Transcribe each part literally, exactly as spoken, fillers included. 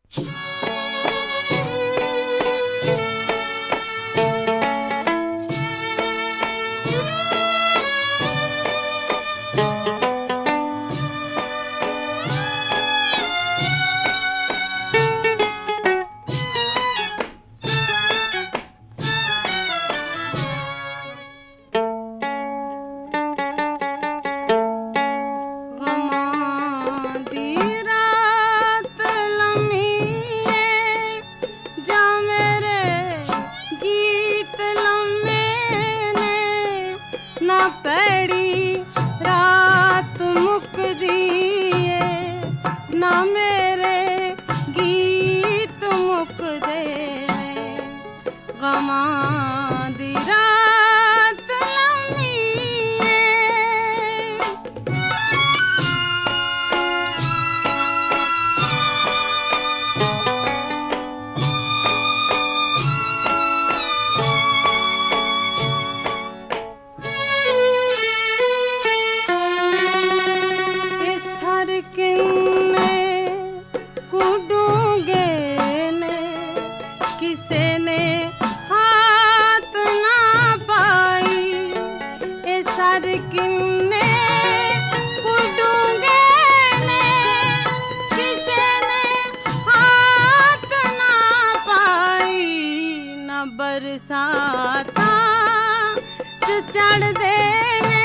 बरसाता चढ़ देने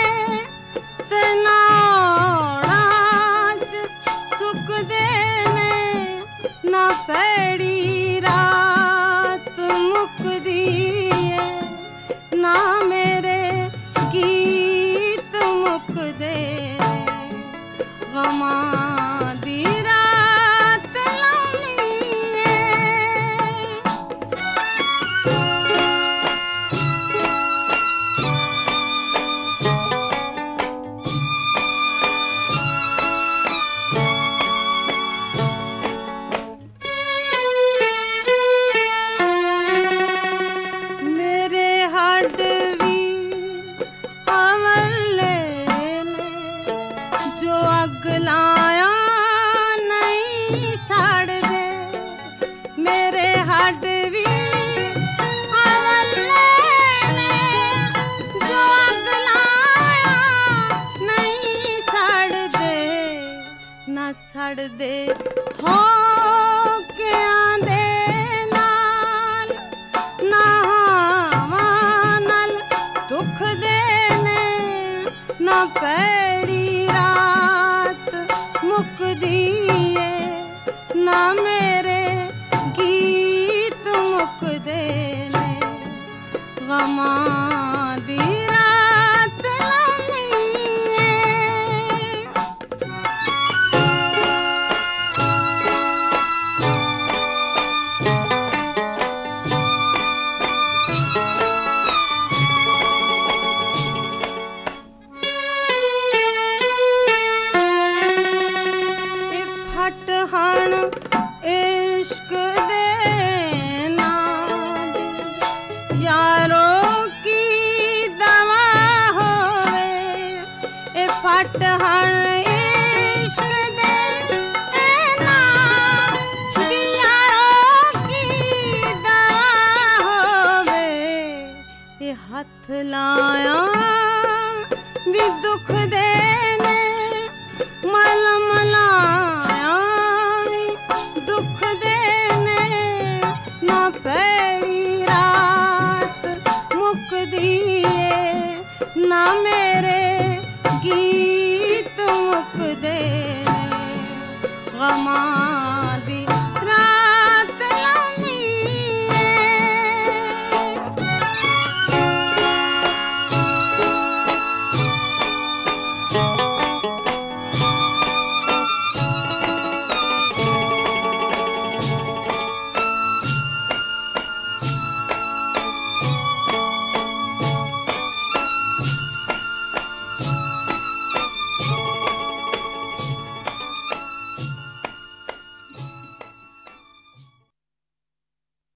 तनाज सुख देने ना पैड़ी रात मुक दिए ना मेरे गीत मुक दे गमा दी रात लम्ही लाया नहीं साड़ दे मेरे हड भी अवले ने जो अग लाया नहीं साड़ दे ना सड़ दे हो के आंदे नाल ना मानल दुख देने ना पैड़ी मुक दिए ना मेरे गीत मुक देने गमा दी रात लम्ही हण इश्क देना यारों की दवा होवे ए फट हण इश्क देना यारों की दवा होवे ए हथ लाया भी दुख देने मल मलाया दुख देने ना पैड़ी रात मुक दिए ना मेरे गीत मुक देने गमा